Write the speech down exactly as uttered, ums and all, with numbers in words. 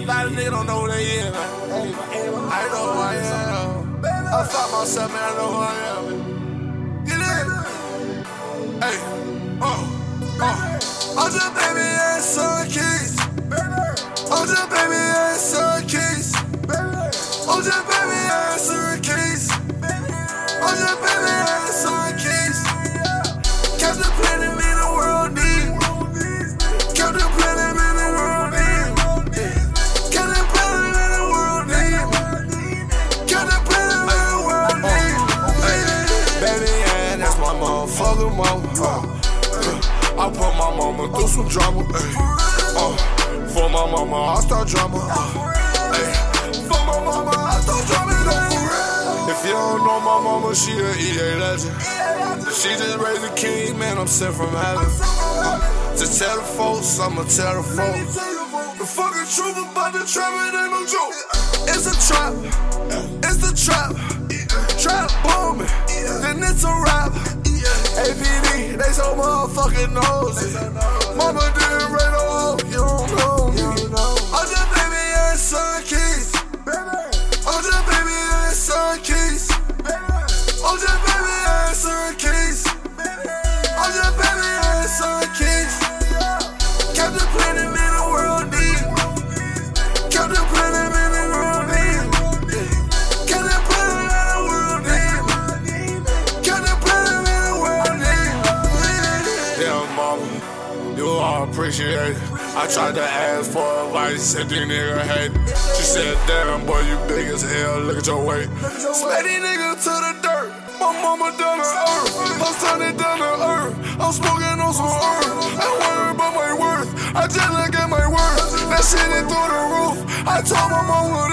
lot of niggas don't know who they is, man. I know who I am. I fuck myself, man. I know who I am, man. Get in. Hey, oh, oh. I'm just baby and son keys. I'm just baby and son keys. I'm just baby and son keys. I'm just baby and son keys. Captain Planet, me the world need. Captain Planet, me the world need. Captain Planet, me the world need. Captain Planet, me the world need. Baby, yeah, that's my motherfucking mama. Uh, uh, I put my mama through some drama. Uh, for my mama, I start drama. Uh, for my mama, I start drama. If you don't know my mama, she a E A legend. She just raised a king, man, I'm sent from heaven. Uh, to tell the folks, I'ma tell the folks. The fucking truth about the trap, it ain't no joke. It's a trap, it's the trap. Trap booming, then it's a rap. A P D, they so motherfucking nosy. Mama didn't rain no hoe, you don't know me. I'm just baby and son keys. I'm just baby and son keys. I'm just baby and son keys. I'm just baby and son keys. Captain Planet, me the world need. Captain Planet, me the world need. Captain Planet, me the world need. Captain Planet, me the world need. Yeah, mama, you all appreciate it. I tried to ask for advice, said these niggas hate it. She said, damn, boy, you big as hell, look at your weight. Slay these niggas to the dirt. My mama done to earth, my son it done to earth. I'm smoking on some earth, I worry about my worth. I just look at my worth, that shit ain't through the roof. I told my mama